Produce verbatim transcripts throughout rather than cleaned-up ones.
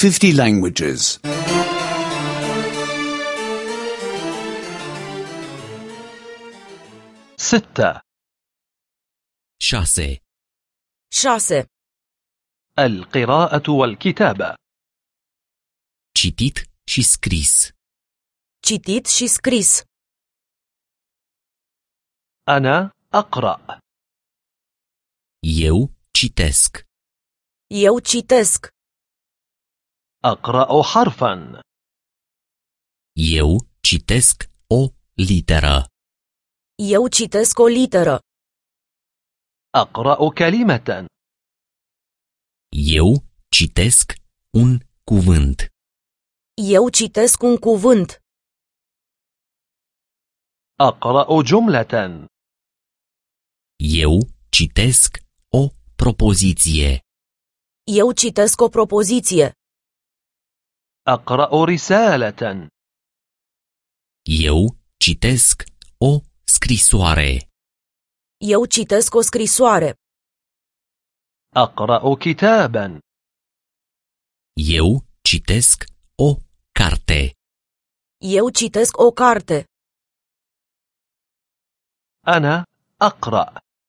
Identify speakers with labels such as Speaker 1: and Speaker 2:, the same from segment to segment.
Speaker 1: fifty languages.
Speaker 2: ستة.
Speaker 3: șase,
Speaker 4: șase.
Speaker 2: القراءة والكتابة.
Speaker 3: citit și scris.
Speaker 4: Citit și scris.
Speaker 2: أنا أقرأ.
Speaker 3: Eu citesc.
Speaker 4: Eu citesc.
Speaker 2: أقرأ حرفا.
Speaker 3: Eu citesc o literă.
Speaker 4: Eu citesc o literă.
Speaker 2: أقرأ كلمة.
Speaker 3: Eu citesc un cuvânt.
Speaker 4: Eu citesc un cuvânt.
Speaker 2: أقرأ جملة.
Speaker 3: Eu citesc o propoziție.
Speaker 4: Eu citesc o propoziție.
Speaker 2: أقرأ رسالة.
Speaker 3: Eu citesc o scrisoare.
Speaker 4: Eu citesc o scrisoare.
Speaker 2: أقرأ كتابا.
Speaker 3: Eu citesc o carte.
Speaker 4: Eu citesc o carte.
Speaker 2: أنا أقرأ.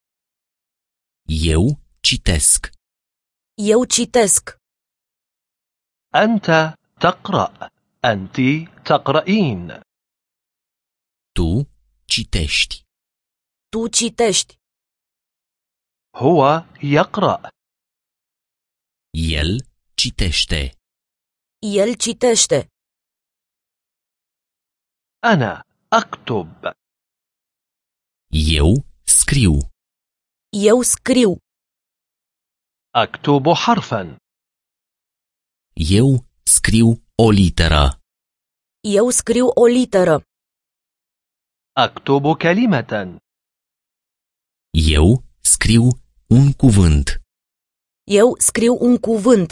Speaker 3: Eu citesc.
Speaker 4: Eu citesc.
Speaker 2: أنت تقرأ. أنت تقرأين.
Speaker 3: Tu citești.
Speaker 4: Tu citești.
Speaker 2: هو يقرأ.
Speaker 3: El citește.
Speaker 4: El citește.
Speaker 2: أنا أكتب.
Speaker 3: Eu scriu.
Speaker 4: Eu scriu.
Speaker 2: أكتب حرفا.
Speaker 3: Eu scriu o literă.
Speaker 4: Eu scriu o literă.
Speaker 2: أكتب كلمة.
Speaker 3: Eu scriu un cuvânt.
Speaker 4: Eu scriu un cuvânt.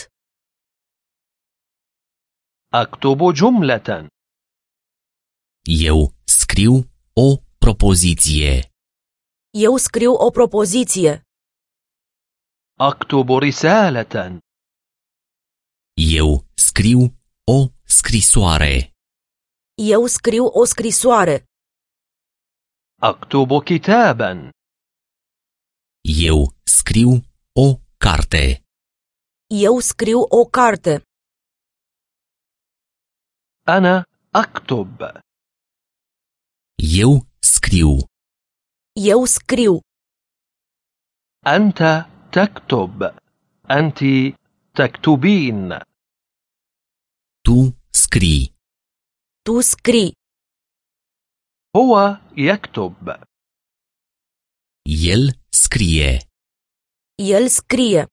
Speaker 2: أكتب جملة.
Speaker 3: Eu scriu o propoziție.
Speaker 4: Eu scriu o propoziție.
Speaker 2: أكتب رسالة.
Speaker 3: Eu scriu o scrisoare.
Speaker 4: Eu scriu o scrisoare.
Speaker 2: أكتب كتابا.
Speaker 3: Eu scriu o carte.
Speaker 4: Eu scriu o carte.
Speaker 2: أنا أكتب.
Speaker 3: Eu scriu.
Speaker 4: Eu scriu.
Speaker 2: أنت تكتب. أنت تكتبين.
Speaker 3: Tu scrii.
Speaker 4: Tu scrii.
Speaker 2: هو يكتب.
Speaker 3: El scrie.
Speaker 4: El scrie.